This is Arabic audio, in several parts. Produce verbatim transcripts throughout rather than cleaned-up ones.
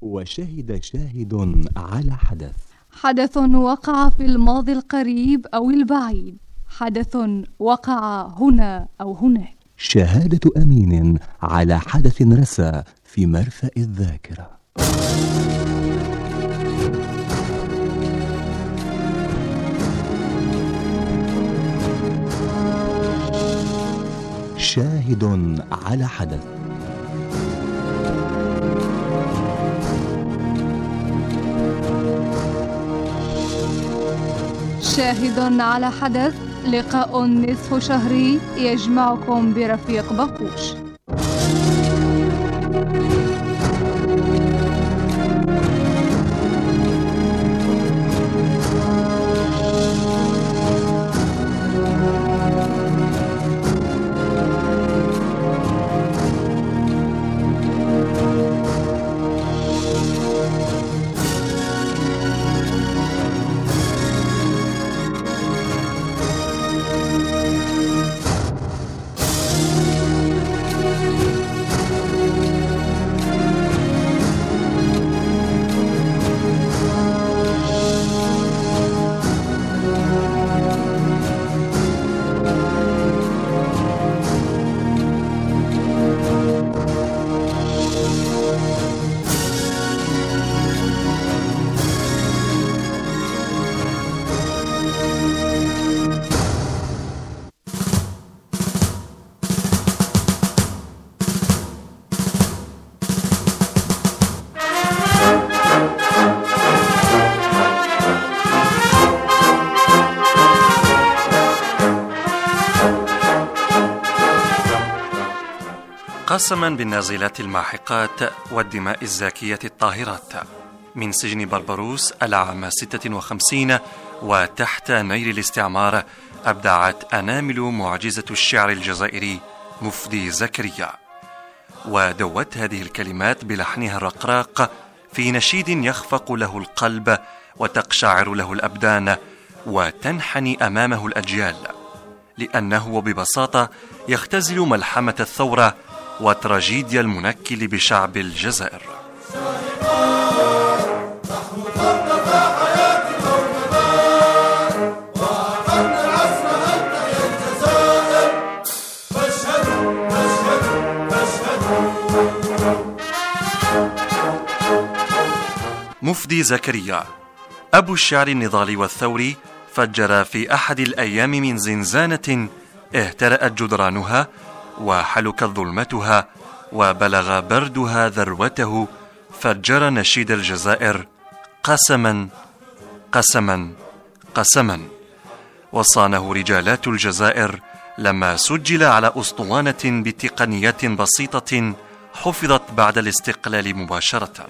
وشهد شاهد على حدث. حدث وقع في الماضي القريب أو البعيد، حدث وقع هنا أو هناك. شهادة أمين على حدث رسى في مرفأ الذاكرة. شاهد على حدث. شاهد على حدث، لقاء نصف شهري يجمعكم برفيق بقوش. قسما بالنازلات الماحقات والدماء الزاكية الطاهرات، من سجن بربروس العام ستة وخمسين وتحت نير الاستعمار، أبدعت أنامل معجزة الشعر الجزائري مفدي زكريا، ودوت هذه الكلمات بلحنها الرقراق في نشيد يخفق له القلب وتقشعر له الأبدان وتنحني أمامه الأجيال، لأنه ببساطة يختزل ملحمة الثورة وتراجيديا المنكل بشعب الجزائر. مفدي زكريا أبو الشعر النضالي والثوري فجر في أحد الأيام من زنزانة اهترأت جدرانها وحلكت ظلمتها وبلغ بردها ذروته، فجر نشيد الجزائر قسما قسما قسما، وصانه رجالات الجزائر لما سجل على أسطوانة بتقنيات بسيطة حفظت بعد الاستقلال مباشرة.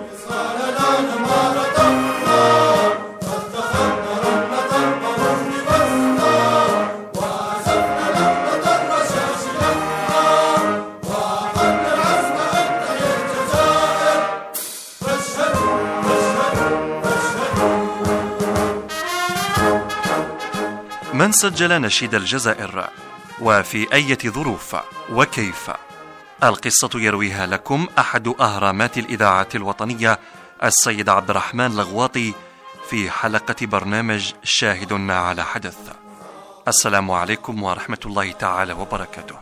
من سجل نشيد الجزائر وفي أي ظروف وكيف؟ القصة يرويها لكم أحد أهرامات الإذاعة الوطنية السيد عبد الرحمن الغواطي في حلقة برنامج شاهد على حدث. السلام عليكم ورحمة الله تعالى وبركاته.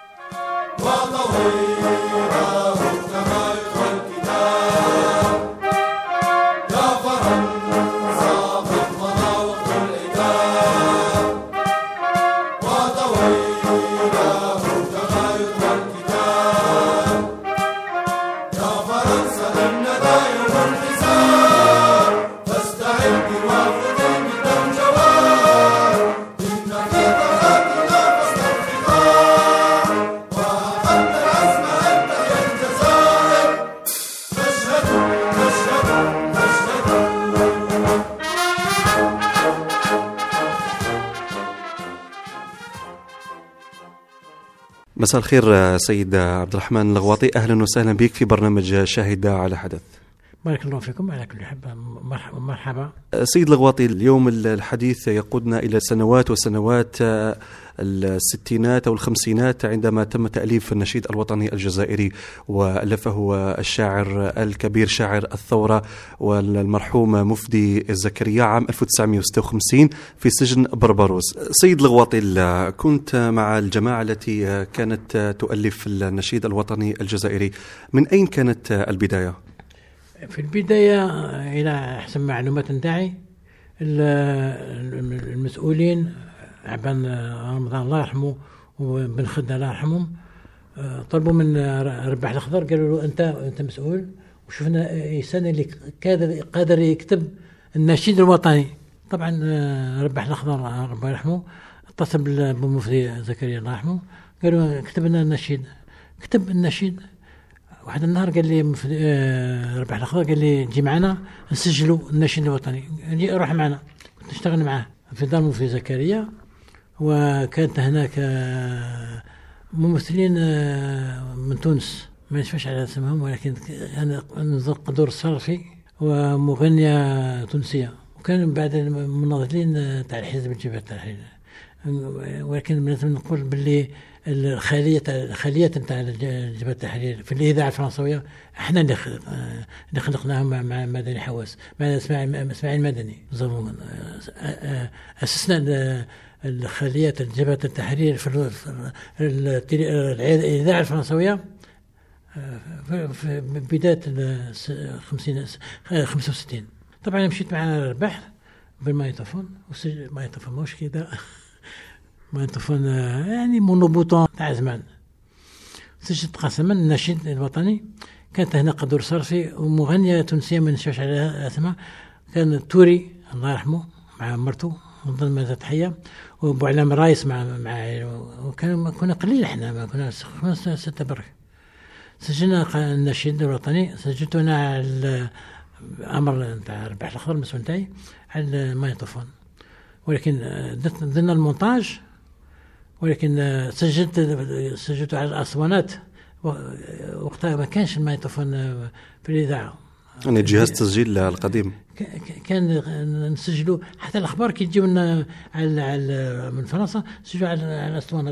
مساء الخير سيد عبد الرحمن الغواطي، أهلا وسهلا بك في برنامج شاهد على حدث. بارك الله فيكم على كل حال. مرحبا. سيد الغواطي، اليوم الحديث يقودنا إلى سنوات وسنوات الستينات أو الخمسينات عندما تم تأليف النشيد الوطني الجزائري، وألفه الشاعر الكبير شاعر الثورة والمرحوم مفدي زكريا عام ألف وتسعمائة وستة وخمسين في سجن بربروس. سيد الغواطي، كنت مع الجماعة التي كانت تؤلف النشيد الوطني الجزائري، من أين كانت البداية؟ في البداية إلى حسب معلومات نتاعي المسؤولين عبان رمضان الله يرحمه وبن خدة الله يرحمهم طلبوا من رباح الأخضر، قالوا له أنت أنت مسؤول، وشفنا إنسان اللي قادر قادر يكتب النشيد الوطني. طبعا رباح الأخضر الله يرحمه اتصل بالمفدي زكريا الله يرحمه، قالوا كتب لنا النشيد. كتب النشيد. واحد النهار قال لي رباح الأخضر قال لي جي معنا نسجلوا النشيد الوطني، جي روح معنا. كنت نشتغل معاه في دار المفدي زكريا، وكانت هناك ممثلين من تونس ما نشفاش على اسمهم، ولكن كان قدور الصرفي ومغنية تونسية، وكان بعد المناضلين تاع الحزب الجبهة التحرير. ولكن لازم نقول باللي الخلية الخلية نتاع الجبهة التحرير في الإذاعة الفرنسوية احنا اللي خلقناهم مع مدني حواس، مع اسماعيل اسماعيل مدني. أسسنا الخلية الجبهة التحرير في الإذاعة الفرنسوية في بداية الخمسين خمسة وستين. طبعا مشيت مع رباح بالمايتوفون، وسجل مايتوفون مش كده مايتوفون يعني مونوبوتون تاع زمان. سجلت قسما النشيد الوطني. كانت هنا قدور صرفي ومغنية تونسية ما نشوفش عليها اسمها، كان توري الله يرحمه مع مرته نظن ماذا تحية، وابو علام رايس مع مع وكان كنا قليل احنا، ما كنا خمسة ستة برك. سجلنا النشيد الوطني، سجلته انا على الامر نتاع رباح الأخضر المسؤول نتاعي على المايتوفون، ولكن درنا المونتاج، ولكن سجلت سجلت على الاسوانات. وقتها ما كانش المايتوفون في الاذاعه، يعني جهاز تسجيل القديم كان نسجلوا حتى الاخبار كي تجيو لنا على على من فرنسا نسجلوا على الاسوانات،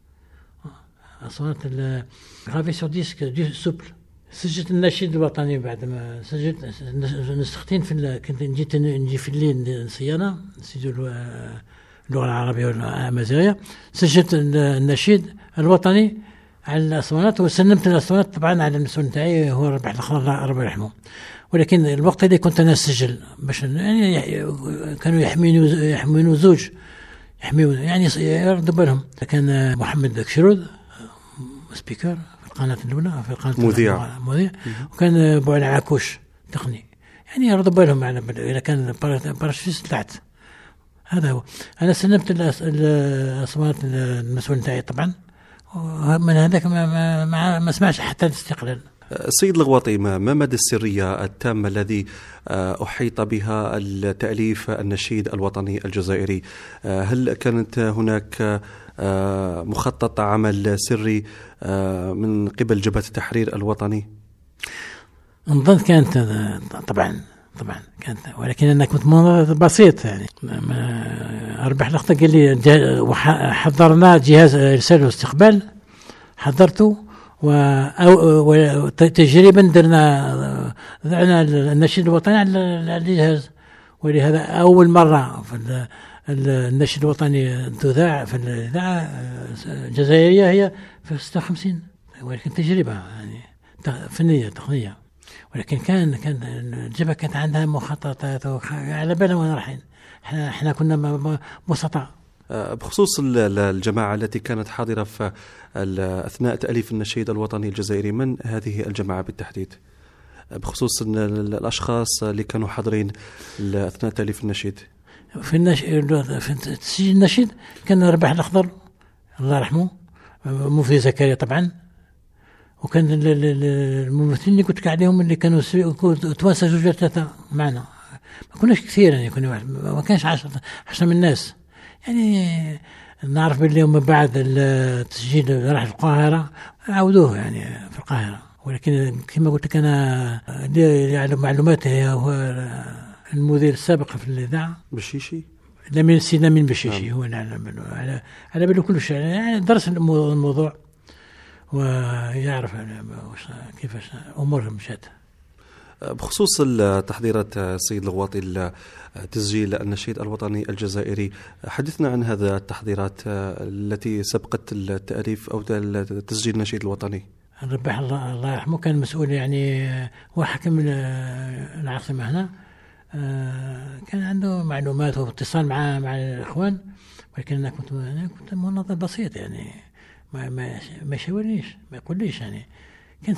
اسوانات غافي سو ديسك دي سوبل. سجلت النشيد الوطني بعد ما سجلت نسختين في كنت جيت نجي في الليل صيانه نسجلوا اللغه العربيه والامازيغيه. سجلت النشيد الوطني على الاسوانات وسلمت الاسوانات طبعا على المسؤول نتاعي هو رباح الأخضر الله يرحمه. ولكن الوقت اللي كنت انا اسجل باش يعني كانوا يحمينوا يحمينوا زوج يحميون يعني يردوا بالهم. كان محمد كشرود سبيكر في القناه الاولى في القناه مذيع مذيع وكان ابو علي عكوش تقني، يعني يردوا بالهم على اذا كان باراشوتيست طلعت. هذا هو. انا سلمت الاسوانات المسؤول نتاعي طبعا، من هذاك ما ما, ما, ما سمعش حتى الاستقلال. سيد الغواطي، ما مدى السرية التامة الذي أحيط بها التأليف النشيد الوطني الجزائري؟ هل كانت هناك مخطط عمل سري من قبل جبهة التحرير الوطني؟ نظن كانت طبعا طبعا كانت، ولكن أنا كنت بسيط يعني. رباح الأخضر قال لي حضرنا جهاز إرسال واستقبال، حضرته وتجريبا درنا درنا النشيد الوطني على الجهاز، ولهذا أول مرة في النشيد الوطني تذاع في الإذاعة الجزائرية هي في ستة وخمسين، ولكن تجربة يعني فنية تقنية. ولكن كان كان الجبهة كانت عندها مخططات على بالنا وين رايحين. احنا احنا كنا بسطاء. بخصوص الجماعة التي كانت حاضرة في أثناء تأليف النشيد الوطني الجزائري، من هذه الجماعة بالتحديد؟ بخصوص الأشخاص اللي كانوا حاضرين أثناء تأليف النشيد. في النشيد في تسجيل النشيد كان رباح الأخضر الله يرحمه، مفدي زكريا طبعا، وكان الممثلين اللي كنت عليهم اللي كانوا توانسة زوج ثلاثة معنا، ما كناش كثير يعني، كنا ما كانش عشرة عشرة من الناس يعني. نعرف باللي من بعد التسجيل راح القاهرة عودوه يعني في القاهرة، ولكن كما قلت لك أنا اللي يعلم معلوماتي هو المدير السابق في الإذاعة بشيشي، لمن سي لمن بشيشي. هو نعلم على على باله كل شيء، يعني درس الموضوع ويعرف كيفاش أمور مشات. بخصوص التحضيرات السيد الغواطي تسجيل النشيد الوطني الجزائري، حدثنا عن هذا التحضيرات التي سبقت التأليف أو تسجيل النشيد الوطني. ربح الله الله يرحمه كان مسؤول، يعني هو حكم العاصمة هنا، كان عنده معلومات واتصال مع مع الإخوان، ولكن أنا كنت أنا كنت مناضل بسيط، يعني ما ما ما يشاورنيش ما يقوليش، يعني كان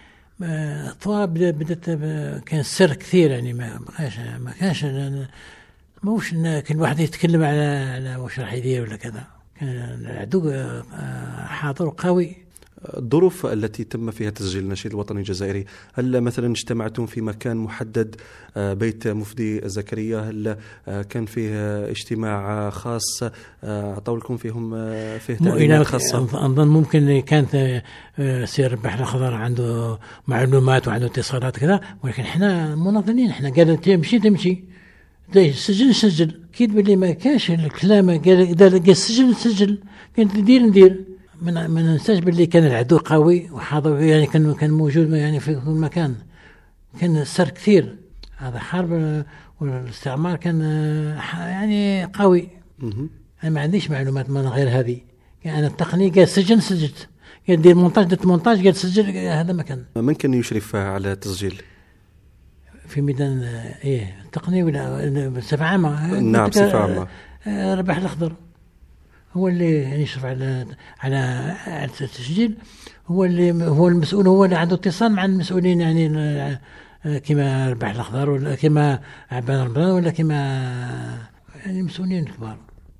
طوال بدأت كان سر كثير، يعني ما بقاش ما كانش موش كل واحد يتكلم على على واش راح يدير ولا كذا. كان العدو حاضر قوي. الظروف التي تم فيها تسجيل النشيد الوطني الجزائري، هل مثلا اجتمعتم في مكان محدد، بيت مفدي زكريا، هل كان فيه اجتماع خاص أعطوا لكم فيهم فيه تعليمات خاصة؟ أظن ممكن كانت سير ربح الخضر عنده معلومات وعنده اتصالات كذا، ولكن احنا منظمين، احنا قال تمشي تمشي سجل سجل أكيد باللي ما كانش الكلام، قال قال سجل سجل كنت ندير ندير ما ننساش باللي كان العدو قوي وحاضر، يعني كان كان موجود يعني في كل مكان، كان سر كثير. هذا حرب والاستعمار كان يعني قوي. انا ما عنديش معلومات من غير هذه، يعني انا التقنيه قال سجل سجلت، قال دير مونتاج درت مونتاج، قال سجل. هذا ما كان. من كان يشرف على التسجيل في ميدان ايه التقنيه ولا بصفه عامه؟ نعم بصفه عامه. ربح الأخضر هو اللي يشرف على على التسجيل، هو اللي هو المسؤول، هو اللي عنده اتصال مع المسؤولين، يعني كما ربح الأخضر ولا كما عبان رمضان ولا كما يعني المسؤولين الكبار.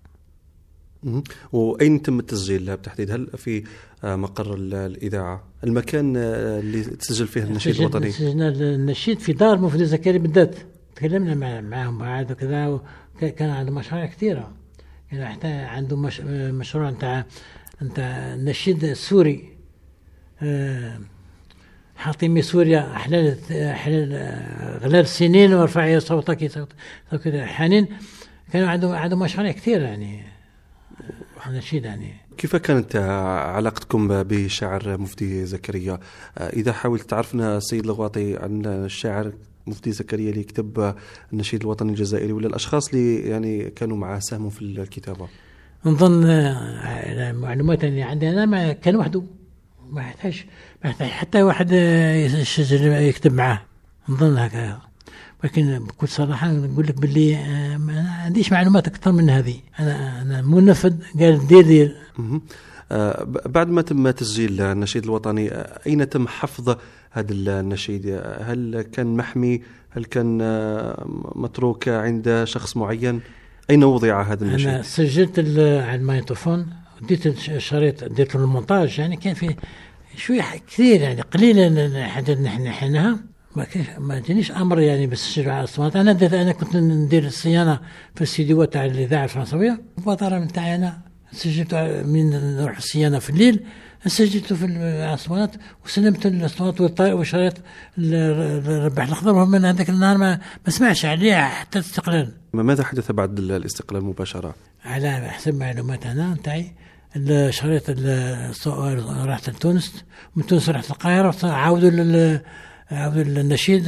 وأين تم التسجيل بالتحديد؟ هل في مقر الإذاعة المكان اللي تسجل فيه النشيد الوطني؟ سجلنا النشيد في دار مفدي زكريا بالذات، تكلمنا معهم بعد وكذا، كان عنده مشاريع كثيرة، يعني حتى عنده مش مشروع نتاع نتاع النشيد السوري، أه حاطيمي سوريا أحلال أحلال غلال السنين ورفعي صوتك صوت حنين، كانوا عنده عنده مشاريع كثيرة يعني نشيد. يعني كيف كانت علاقتكم بشاعر مفدي زكريا؟ إذا حاولت تعرفنا السيد الغواطي عن الشاعر مفدي زكريا اللي يكتب النشيد الوطني الجزائري، ولا الأشخاص اللي يعني كانوا معه ساهموا في الكتابة؟ نظن معلومات اللي عندي أنا ما كان وحده، ما يحتاج ما يحتاج حتى واحد يكتب معه، نظن هكذا. ولكن بكل صراحة نقول لك باللي ما عنديش معلومات أكثر من هذه، أنا أنا منفذ قال دير دير. آه بعد ما تم تسجيل النشيد الوطني، أين تم حفظ هذا النشيد؟ هل كان محمي؟ هل كان متروك عند شخص معين؟ أين وضع هذا النشيد؟ أنا سجلت على المايتوفون، ديت الشريط، ديت المونتاج، يعني كان فيه شوية كثير، يعني قليلا حاجة نحن حينها ما ما جانيش امر يعني بالسجل على الصوت. انا انا كنت ندير الصيانه في الاستديو تاع الاذاعه الفرنسويه، الفتره نتاعي انا سجلت من نروح الصيانه في الليل، سجلته في الاسطوانات وسلمت الاسطوانات والشريط لربح الأخضر، وهم من هذاك النهار ما, ما سمعش عليه حتى الاستقلال. ماذا حدث بعد الاستقلال مباشره؟ على حسب معلومات انا نتاعي الشريط رحت لتونس، من تونس رحت القاهره، عاودوا لل عاودوا النشيد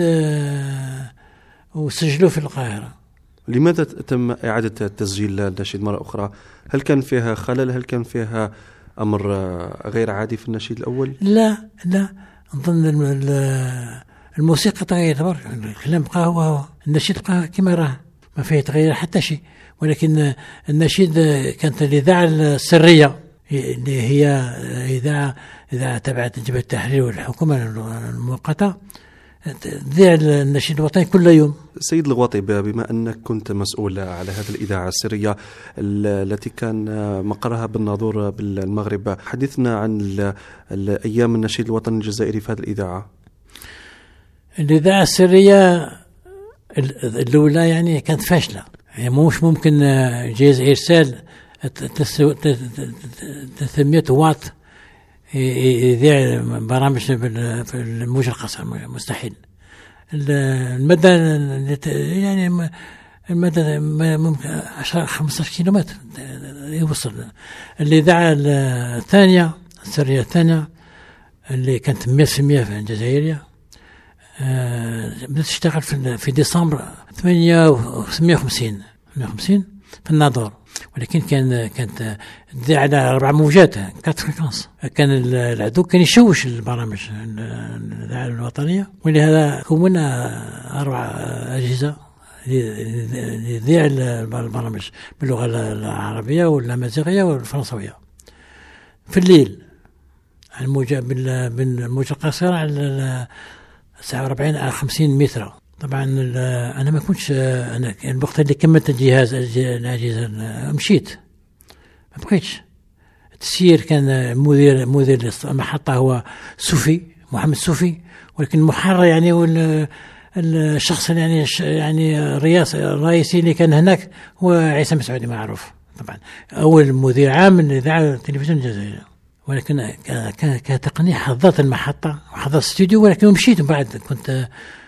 وسجلوه في القاهرة. لماذا تم إعادة تسجيل النشيد مرة أخرى؟ هل كان فيها خلل؟ هل كان فيها أمر غير عادي في النشيد الأول؟ لا لا، نظن الموسيقى تغير، الكلام بقى هو هو، النشيد بقى كما راه، ما فيه تغير حتى شيء. ولكن النشيد كانت الإذاعة السرية اللي هي إذاعة إذا تبعت جبهة التحرير والحكومة المؤقتة تذيع النشيد الوطني كل يوم. سيد الغواطي، بما أنك كنت مسؤول على هذه الإذاعة السرية التي كان مقرها بالناظور بالمغرب، حدثنا عن الأيام النشيد الوطني الجزائري في هذه الإذاعة. الإذاعة السرية الأولى يعني كانت فاشلة، يعني مش ممكن جهاز إرسال ثمانمائة واط يذيع برامج في الموجة القصيرة، مستحيل. المدى يعني المدى ممكن عشرة خمسة عشر كيلومتر يوصل. الإذاعة الثانية السرية الثانية اللي كانت مئة بالمئة الجزائرية بدأت تشتغل في في ديسمبر ثمانية وخمسين في الناظور، ولكن كان كانت تذيع على أربع موجات كانت فريكونس. كان العدو كان يشوش البرامج الإذاعة الوطنية، ولهذا كونا أربع أجهزة يذيع البرامج باللغة العربية والأمازيغية والفرنسوية في الليل. الموجة بالموجة القصيرة على تسعة وأربعين على خمسين متر. طبعا أنا ما كنتش، أنا الوقت اللي كملت الجهاز الأجهزة مشيت، ما بقيتش. التسيير كان مدير مدير المحطة هو سوفي محمد سوفي، ولكن المحرر يعني وال الشخص يعني يعني الرئيس الرئيسي اللي كان هناك هو عيسى مسعودي معروف طبعا، أول مدير عام للإذاعة التلفزيون الجزائري. ولكن كتقنية حضرت المحطة وحضرت استوديو، ولكن مشيت بعد كنت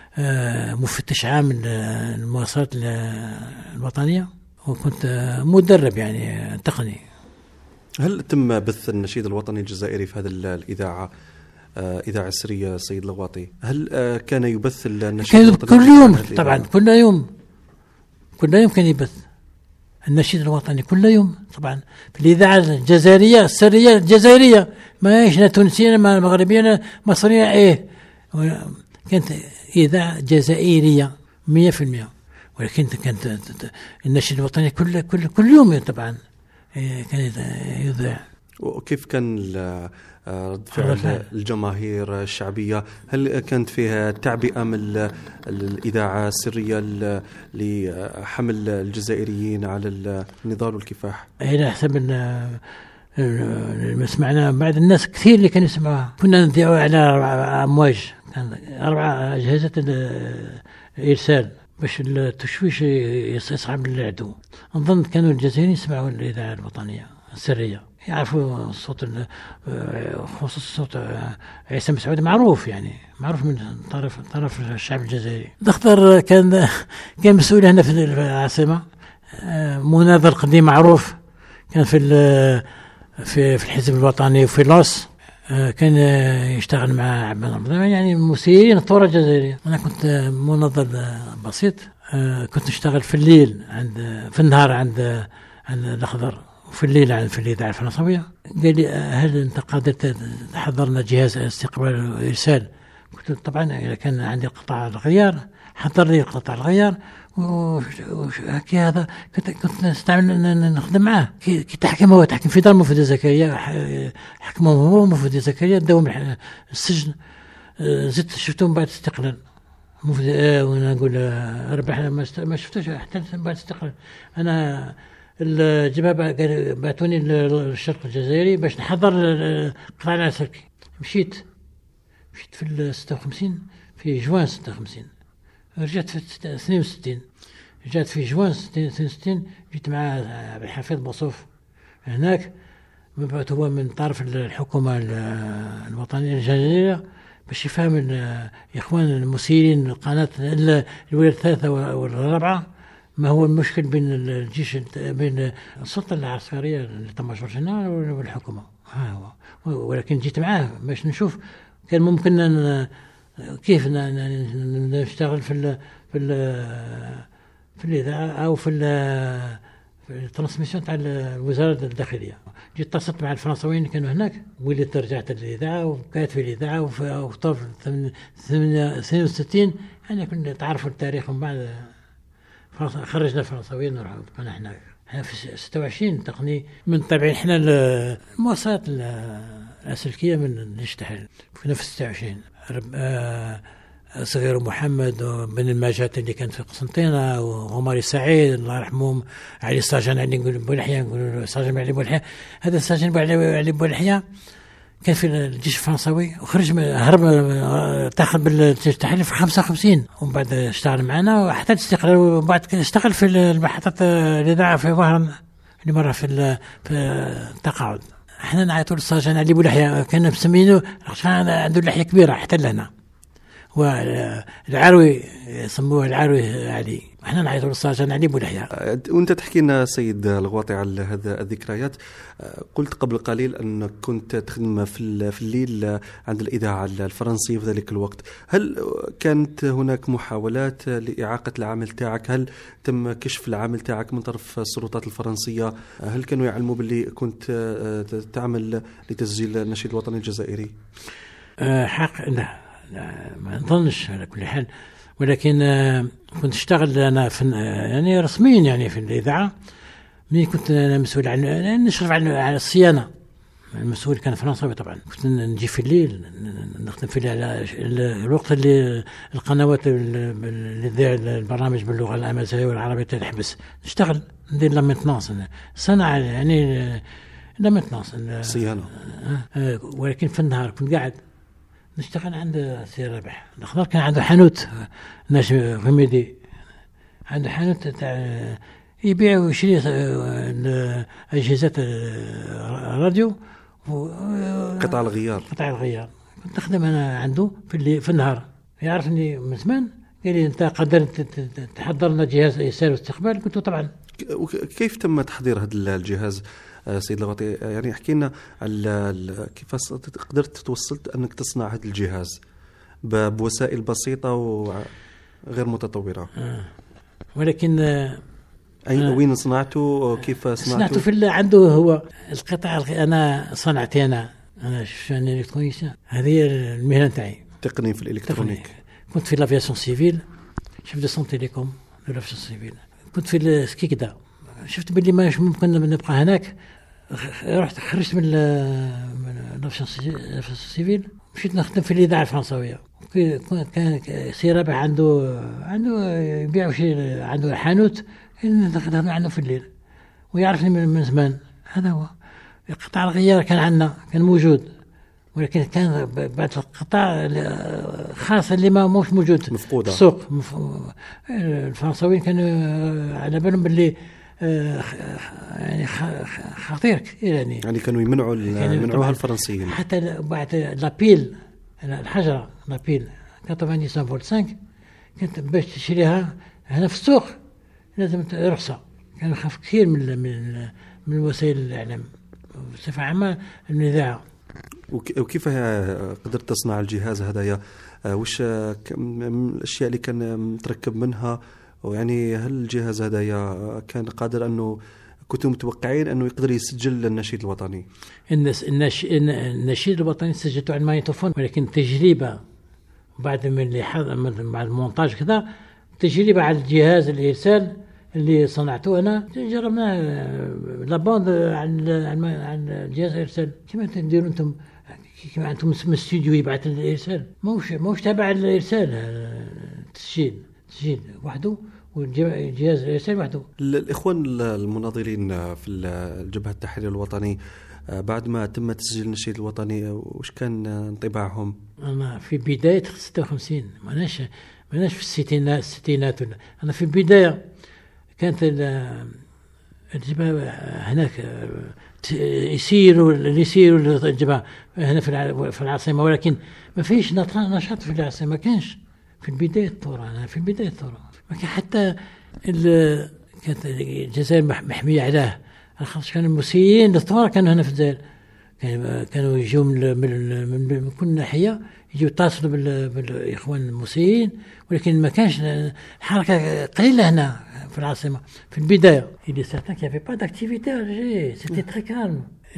مفتش عام المواصلات الوطنية، وكنت مدرب يعني تقني. هل تم بث النشيد الوطني الجزائري في هذه الإذاعة إذاعة سرية سيد لواطي؟ هل كان يبث النشيد الوطني كل يوم؟ طبعا كل يوم كل يوم كان يبث النشيد الوطني كل يوم طبعا في الإذاعة الجزائرية السرية الجزائرية، ما إيش تونسية ما مغربية مصرية، إيه كانت إذاعة جزائرية مية في المية. ولكن كانت النشيد الوطني كل كل كل يوم طبعا كان يذاع. وكيف كان رد فعل الجماهير الشعبية؟ هل كانت فيها تعبئة من الإذاعة السرية لحمل الجزائريين على النضال والكفاح؟ إلى حسب ما سمعنا بعد الناس كثير اللي كانوا يسمعوها. كنا نذيعوا على أربع أمواج، كان أربع أجهزة إرسال باش التشويش يصعب للعدو. نظن كانوا الجزائريين يسمعوا الإذاعة الوطنية السرية، يعرفوا الصوت خصوصا صوت عيسى مسعود معروف يعني معروف من طرف طرف الشعب الجزائري. الدكتور كان كان مسؤول هنا في العاصمة، مناضل قديم معروف، كان في في في الحزب الوطني وفي لوس، كان يشتغل مع عبد الله يعني مسيرين الثورة الجزائرية. أنا كنت مناضل بسيط، كنت نشتغل في الليل عند في النهار عند عند الأخضر، وفي الليل عند في الإذاعة الفرنسوية. قال لي هل أنت قادر تحضر لنا جهاز استقبال وإرسال؟ قلت طبعا كان عندي قطع الغيار، حضر لي قطع الغيار وكي هذا كنت كنت نستعمل نخدم معاه كي تحكم هو تحكم في دار مفيد زكريا، حكمه هو مفيد زكريا دوم السجن، زدت شفتهم بعد استقلال مفيد. وانا نقول ربح ما شفتوش حتى بعد استقلال. انا الجماعه بعثوني للشرق الجزائري باش نحضر قطاع العسكري. مشيت مشيت في ستة وخمسين في جوان ستة وخمسين، رجعت في اثنين وستين، رجعت في جوان اثنين وستين، جيت مع عبد الحفيظ بوصوف هناك، مبعوث هو من طرف الحكومة الوطنية الجزائرية باش يفهم الإخوان المسيرين القناة الولاية الثالثة والرابعة ما هو المشكل بين الجيش بين السلطة العسكرية الإطار جنرال والحكومة. ها هو، ولكن جيت معاه باش نشوف كان ممكن كيف نشتغل في ال في ال في الإذاعة أو في في الترانسميسيون تاع الوزارة الداخلية. جيت اتصلت مع الفرنساويين اللي كانوا هناك، وليت رجعت للإذاعة وبقيت في الإذاعة وفي أكتوبر اثنين وستين يعني كنا تعرفوا التاريخ. ومن بعد خرجنا الفرنساويين نروحوا بقينا احنا احنا في ستة وعشرين تقني من طبعا احنا المواصلات الأسلكية من الاشتحال كنا في ستة وعشرين. صغير محمد وبن الماجات اللي كان في قسنطينة وعمر سعيد الله يرحمهم، علي الساجن علي نقول بولحية نقول ساجن علي بولحية. هذا الساجن علي بولحية كان في الجيش الفرنساوي وخرج هرب دخل بالجيش التحالف في خمسة وخمسين، ومن بعد اشتغل معنا حتى الاستقلال، وبعد اشتغل في المحطة الإذاعة في وهران اللي مرة في في التقاعد. احنا نعيطوا للسرجان علي بولحية، كان مسمينه عنده اللحية كبيرة حتى لهنا، والعروي سموه العروي علي، احنا نعيطوا للسرجان علي بولحية. وانت تحكي لنا سيد الغواطي على هذا الذكريات، قلت قبل قليل انك كنت تخدم في في الليل عند الاذاعه الفرنسيه في ذلك الوقت، هل كانت هناك محاولات لاعاقه العمل تاعك؟ هل تم كشف العمل تاعك من طرف السلطات الفرنسيه؟ هل كانوا يعلموا باللي كنت تعمل لتسجيل النشيد الوطني الجزائري؟ أه حق لا, لا ما نظنش على كل حال، ولكن أه كنت اشتغل انا في يعني رسميا يعني في الاذاعه. ملي كنت انا مسؤول عن نشرف على الصيانه، المسؤول كان فرنساوي طبعا. كنت نجي في الليل نخدم في على الوقت اللي القنوات اللي تذيع البرامج باللغه الامازيغيه والعربيه تحبس، نشتغل ندير لا مينتنانس صناعه يعني لا مينتنانس صيانه. ولكن في النهار كنت قاعد نشتغل عند سي رابح الأخضر، كان عنده حانوت ناش غميدي، عنده حانوت تاع يبيع ويشري أجهزة الراديو قطع الغيار. قطع الغيار كنت نخدم أنا عنده في اللي في النهار. يعرفني من زمان، قال لي أنت قدر تحضر لنا جهاز إرسال واستقبال؟ قلت له طبعا. كيف تم تحضير هذا الجهاز سيد الغواطي؟ يعني احكي لنا على كيف قدرت توصلت أنك تصنع هذا الجهاز بوسائل بسيطة وغير متطورة. آه. ولكن أين آه وين صنعته؟ كيف صنعته؟ صنعته في عنده هو القطع. أنا صنعت أنا أنا شان إلكترونيسيان، هذه المهنة تاعي، تقني في الإلكترونيك. كنت في لافياسيون سيفيل، شفت دو سون تيليكوم دو لافياسيون سيفيل، كنت في السكيكدا. شفت باللي ما ممكن نبقى هناك، رحت خرجت من لافياسيون سيفيل، مشيت نخدم في الإذاعة الفرنسوية. كان سي رابح عنده عنده يبيع شيء، عنده حانوت نخدم عنده في الليل، ويعرفني من زمان. هذا هو قطع الغيار كان عندنا، كان موجود، ولكن كان بعض القطع خاصة اللي ما موش موجود مفقودة في السوق. الفرنساويين كانوا على بالهم باللي يعني خطير كثير، يعني يعني كانوا يمنعوا يمنعوها الفرنسيين. حتى بعد لابيل الحجرة لابيل تسعة وتسعين فولت خمسة كنت باش تشريها هنا في السوق لازم رخصة. كان يخاف كثير من من من وسائل الإعلام بصفة عامة الإذاعة. وكيف قدرت تصنع الجهاز هذايا؟ وش الأشياء اللي كان متركب منها؟ ويعني هل الجهاز هذايا كان قادر أنه كنتم متوقعين أنه يقدر يسجل النشيد الوطني؟ الناس النش... النشيد الوطني سجلته على المايتوفون، ولكن تجربة بعد من اللي حضر مع المونتاج كذا، تجربة على الجهاز الإرسال اللي صنعته أنا، جربنا لاباند عن عن الجهاز الإرسال. كما تديروا أنتم، كما أنتم من الاستوديو يبعث الإرسال، موش موش تابع الإرسال، التسجيل تسجيل وحده والجهاز الإرسال وحده. الإخوان المناضلين في الجبهة التحرير الوطني بعد ما تم تسجيل النشيد الوطني، وش كان انطباعهم؟ أنا في بداية ستة وخمسين، ماناش ماناش في الستينات الستينات أنا في البداية كانت الجبهة هناك يسيروا اللي يسيروا الجبهة هنا في العاصمة، ولكن ما فيش نشاط في العاصمة، ما كانش في البداية الثورة. أنا في البداية الثورة ما كان حتى كانت الجزائر محمية علاه، خاطر كانوا المسيئين للثورة كانوا هنا في الجزائر، كانوا يجوا من, من, من كل ناحية، يجوا يتصلوا بالإخوان المسيئين، ولكن ما كانش الحركة قليلة هنا في العاصمة في البداية. Il certains qu'il n'y avait pas d'activité à Alger, c'était très calme.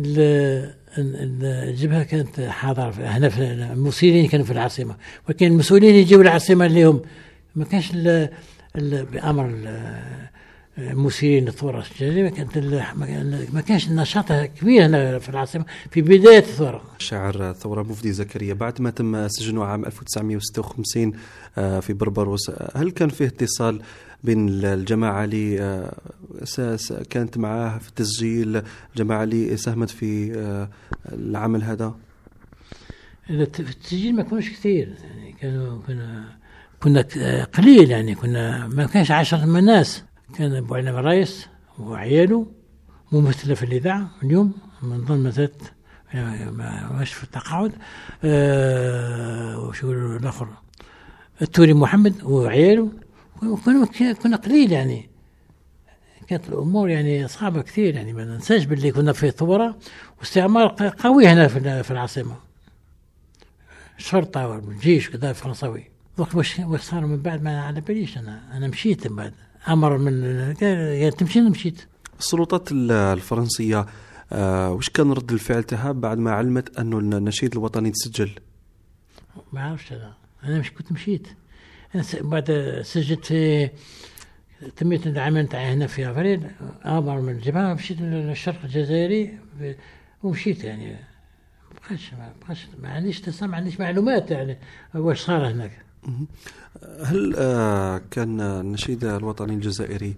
الجبهة كانت حاضرة هنا في المسؤولين كانوا في العاصمة، ولكن المسؤولين يجوا العاصمة اليوم ما كانش بأمر المسؤولين الثورة الجزائرية، كانت ما كانش النشاط كبير هنا في العاصمة في بداية الثورة. شاعر الثورة مفدي زكريا، بعد ما تم سجنه عام ألف وتسعمائة وستة وخمسين في بربروس، هل كان فيه اتصال بين الجماعة اللي كانت معاه في التسجيل، الجماعة اللي ساهمت في العمل هذا؟ التسجيل ما كانوش كثير، يعني كانوا كنا كنا قليل، يعني كنا ما كانش عشرة من الناس. كان أبو علي الرئيس وعياله ممثلة في الإذاعة اليوم من ضمن مثلا ماش في التقاعد. أه وشو الآخر التوري محمد وعياله، كنا كنا قليل يعني، كانت الأمور يعني صعبة كثير يعني. ما ننساش باللي كنا في ثورة واستعمار قوي هنا في العاصمة، الشرطة والجيش كذا فرنساوي. وقت واش واش صار من بعد ما على باليش. أنا أنا مشيت من بعد، أمر من قال تمشي مشيت. السلطات الفرنسية آه وش كان رد الفعل تاعها بعد ما علمت أنه النشيد الوطني تسجل؟ ما عرفش أنا أنا مش كنت مشيت. أنا بعد سجلت في تميت عملت تاع هنا في افريل، امر من الجبهه مشيت للشرق الجزائري ومشيت يعني. ما بقاش ما بقاش ما عنديش تصام ما عنديش معلومات يعني واش صار هناك. هل آه كان النشيد الوطني الجزائري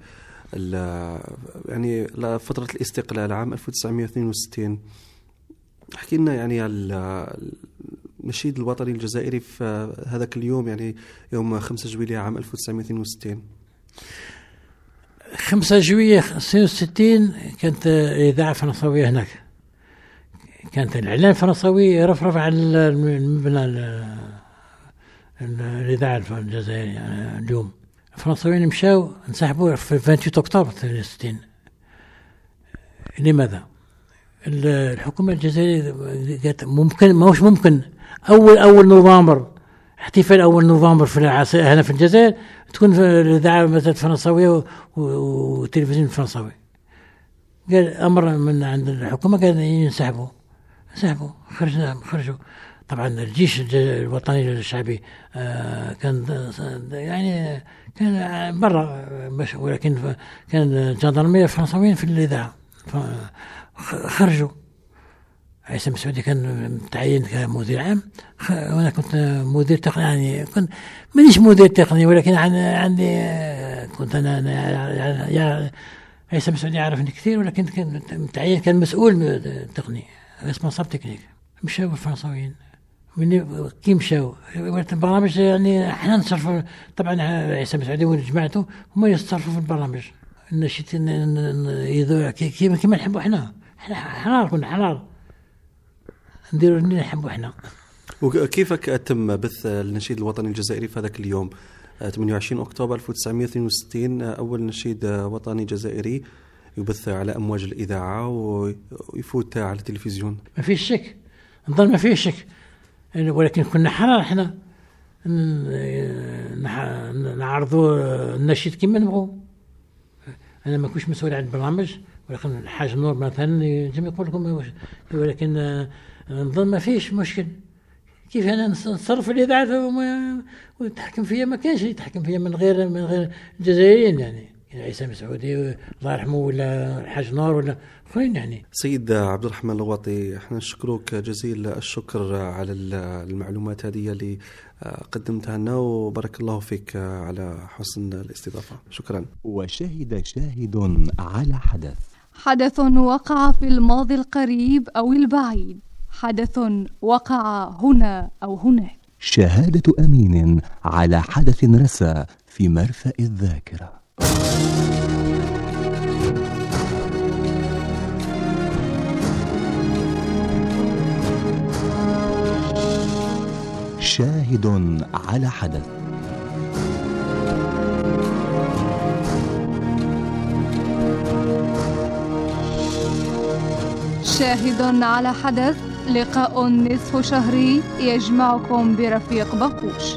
يعني فترة الاستقلال عام ألف وتسعمائة واثنين وستين، احكي لنا يعني النشيد الوطني الجزائري في هذاك اليوم يعني يوم خمسة جويلية عام ألف وتسعمائة واثنين وستين. خمسة جويلية ستة وستين كانت إذاعة فرنساوية هناك، كانت الإعلام الفرنساوي يرفرف على المبنى الإذاعة الجزائرية يعني. اليوم الفرنساويين مشاو انسحبوا في ثمانية وعشرين أكتوبر ثمانية وستين. لماذا؟ الحكومة الجزائرية قالت ممكن ماهوش ممكن أول أول نوفمبر احتفال أول نوفمبر في العاصمة هنا في الجزائر تكون في الإذاعة مثلا الفرنساوية والتلفزيون الفرنساوي. قال أمر من عند الحكومة قال ينسحبوا انسحبوا خرجنا خرجوا. طبعا الجيش الوطني الشعبي كان يعني كان برا، ولكن كان الجندرمية الفرنساويين في الإذاعة خرجوا. عيسى مسعودي كان متعين كمدير عام وانا كنت مدير تقني يعني. كنت مانيش مدير تقني ولكن عندي كنت انا, أنا يا عيسى مسعودي يعرفني كثير، ولكن كان متعين كان مسؤول تقني ريسبونسابل تكنيك. مشاو الفرنساويين كي مشاو البرامج يعني احنا نصرفوا. طبعا عيسى مسعودي وجماعته هما يصرفوا في البرامج النشيد يذوع كيما كيما نحبوا احنا. احنا حرار كنا حرار نديروا اللي نحبوا احنا. وكيف تم بث النشيد الوطني الجزائري في هذاك اليوم ثمانية وعشرين أكتوبر ألف وتسعمائة واثنين وستين، أول نشيد وطني جزائري يبث على أمواج الإذاعة ويفوت على التلفزيون؟ ما فيش شك، نظن ما فيش شك، ولكن كنا حرار احنا نعرضوا النشيد كما نبغوا. أنا ما كنتش مسؤول عن البرامج، ولكن الحاج نور مثلا يجب يقول لكم، ولكن نظن ما فيش مشكل. كيف أنا نصرف الإذاعة ويتحكم فيها؟ ما كانش يتحكم فيها من غير من غير الجزائريين يعني. عيسى مسعودي الله يرحمه ولا الحاج نور ولا اخرين يعني. سيد عبد الرحمن الواطي، احنا نشكرك جزيل الشكر على المعلومات هذه اللي قدمتها لنا، وبارك الله فيك على حسن الاستضافة. شكرا. وشهد شاهد على حدث حدث وقع في الماضي القريب أو البعيد، حدث وقع هنا أو هناك. شهادة أمين على حدث رسى في مرفأ الذاكرة. شاهد على حدث. شاهد على حدث، لقاء نصف شهري يجمعكم برفيق بقوش.